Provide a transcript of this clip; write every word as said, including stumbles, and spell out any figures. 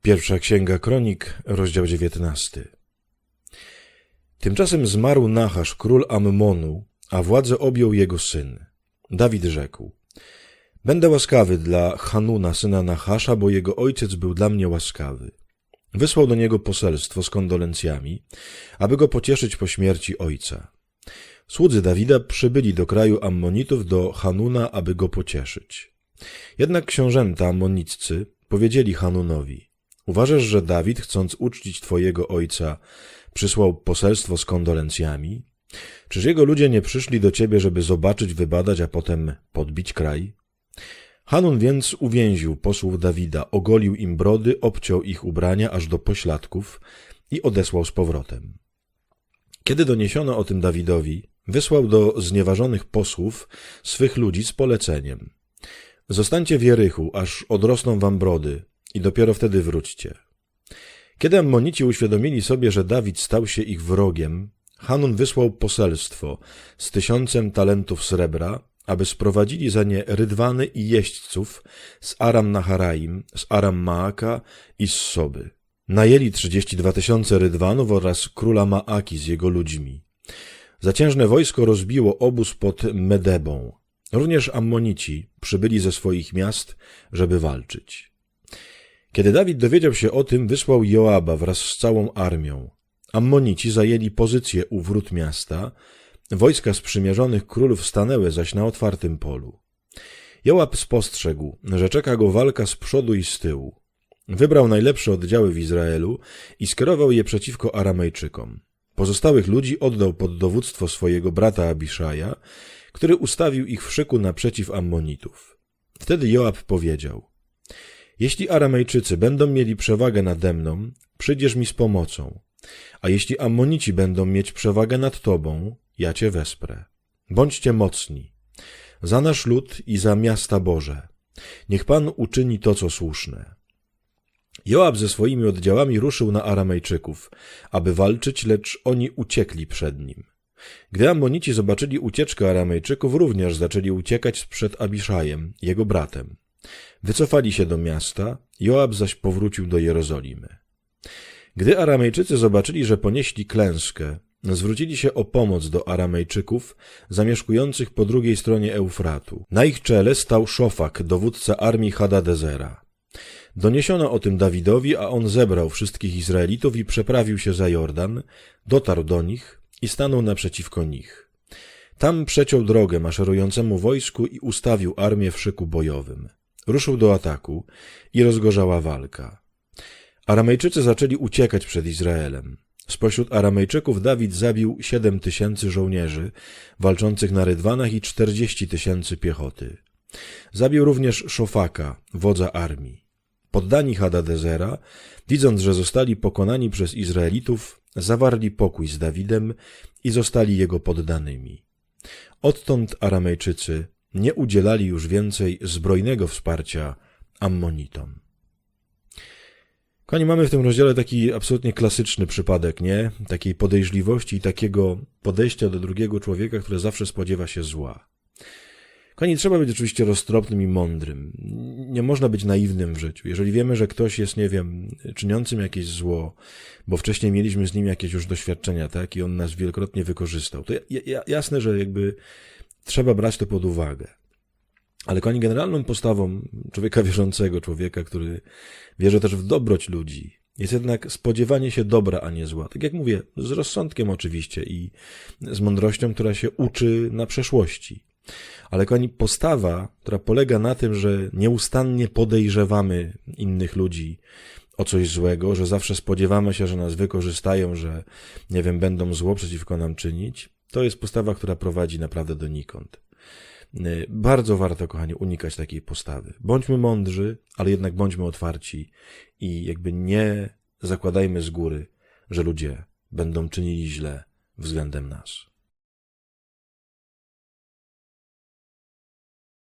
Pierwsza Księga Kronik, rozdział dziewiętnasty. Tymczasem zmarł Nachasz, król Ammonu, a władzę objął jego syn. Dawid rzekł: Będę łaskawy dla Hanuna, syna Nachasza, bo jego ojciec był dla mnie łaskawy. Wysłał do niego poselstwo z kondolencjami, aby go pocieszyć po śmierci ojca. Słudzy Dawida przybyli do kraju Ammonitów, do Hanuna, aby go pocieszyć. Jednak książęta ammoniccy powiedzieli Hanunowi: Uważasz, że Dawid, chcąc uczcić twojego ojca, przysłał poselstwo z kondolencjami? Czyż jego ludzie nie przyszli do ciebie, żeby zobaczyć, wybadać, a potem podbić kraj? Hanun więc uwięził posłów Dawida, ogolił im brody, obciął ich ubrania aż do pośladków i odesłał z powrotem. Kiedy doniesiono o tym Dawidowi, wysłał do znieważonych posłów swych ludzi z poleceniem: Zostańcie w Jerichu, aż odrosną wam brody, i dopiero wtedy wróćcie. Kiedy Ammonici uświadomili sobie, że Dawid stał się ich wrogiem, Hanun wysłał poselstwo z tysiącem talentów srebra, aby sprowadzili za nie rydwany i jeźdźców z Aram-Naharaim, z Aram-Maaka i z Soby. Najęli trzydzieści dwa tysiące rydwanów oraz króla Maaki z jego ludźmi. Zaciężne wojsko rozbiło obóz pod Medebą. Również Ammonici przybyli ze swoich miast, żeby walczyć. Kiedy Dawid dowiedział się o tym, wysłał Joaba wraz z całą armią. Ammonici zajęli pozycję u wrót miasta, wojska sprzymierzonych królów stanęły zaś na otwartym polu. Joab spostrzegł, że czeka go walka z przodu i z tyłu. Wybrał najlepsze oddziały w Izraelu i skierował je przeciwko Aramejczykom. Pozostałych ludzi oddał pod dowództwo swojego brata Abiszaja, który ustawił ich w szyku naprzeciw Ammonitów. Wtedy Joab powiedział: Jeśli Aramejczycy będą mieli przewagę nade mną, przyjdziesz mi z pomocą, a jeśli Ammonici będą mieć przewagę nad tobą, ja cię wesprę. Bądźcie mocni za nasz lud i za miasta Boże. Niech Pan uczyni to, co słuszne. Joab ze swoimi oddziałami ruszył na Aramejczyków, aby walczyć, lecz oni uciekli przed nim. Gdy Ammonici zobaczyli ucieczkę Aramejczyków, również zaczęli uciekać przed Abiszajem, jego bratem. Wycofali się do miasta, Joab zaś powrócił do Jerozolimy. Gdy Aramejczycy zobaczyli, że ponieśli klęskę, zwrócili się o pomoc do Aramejczyków zamieszkujących po drugiej stronie Eufratu. Na ich czele stał Szofak, dowódca armii Hadadezera. Doniesiono o tym Dawidowi, a on zebrał wszystkich Izraelitów i przeprawił się za Jordan, dotarł do nich i stanął naprzeciwko nich. Tam przeciął drogę maszerującemu wojsku i ustawił armię w szyku bojowym. Ruszył do ataku i rozgorzała walka. Aramejczycy zaczęli uciekać przed Izraelem. Spośród Aramejczyków Dawid zabił siedem tysięcy żołnierzy walczących na rydwanach i czterdzieści tysięcy piechoty. Zabił również Szofaka, wodza armii. Poddani Hadadezera, widząc, że zostali pokonani przez Izraelitów, zawarli pokój z Dawidem i zostali jego poddanymi. Odtąd Aramejczycy nie udzielali już więcej zbrojnego wsparcia Ammonitom. Kochani, mamy w tym rozdziale taki absolutnie klasyczny przypadek, nie? Takiej podejrzliwości i takiego podejścia do drugiego człowieka, które zawsze spodziewa się zła. Kochani, trzeba być oczywiście roztropnym i mądrym. Nie można być naiwnym w życiu. Jeżeli wiemy, że ktoś jest, nie wiem, czyniącym jakieś zło, bo wcześniej mieliśmy z nim jakieś już doświadczenia, tak? I on nas wielokrotnie wykorzystał. To jasne, że jakby trzeba brać to pod uwagę. Ale kochani, generalną postawą człowieka wierzącego, człowieka, który wierzy też w dobroć ludzi, jest jednak spodziewanie się dobra, a nie zła. Tak jak mówię, z rozsądkiem oczywiście i z mądrością, która się uczy na przeszłości. Ale kochani, postawa, która polega na tym, że nieustannie podejrzewamy innych ludzi o coś złego, że zawsze spodziewamy się, że nas wykorzystają, że, nie wiem, będą zło przeciwko nam czynić, to jest postawa, która prowadzi naprawdę donikąd. Bardzo warto, kochani, unikać takiej postawy. Bądźmy mądrzy, ale jednak bądźmy otwarci i jakby nie zakładajmy z góry, że ludzie będą czynili źle względem nas.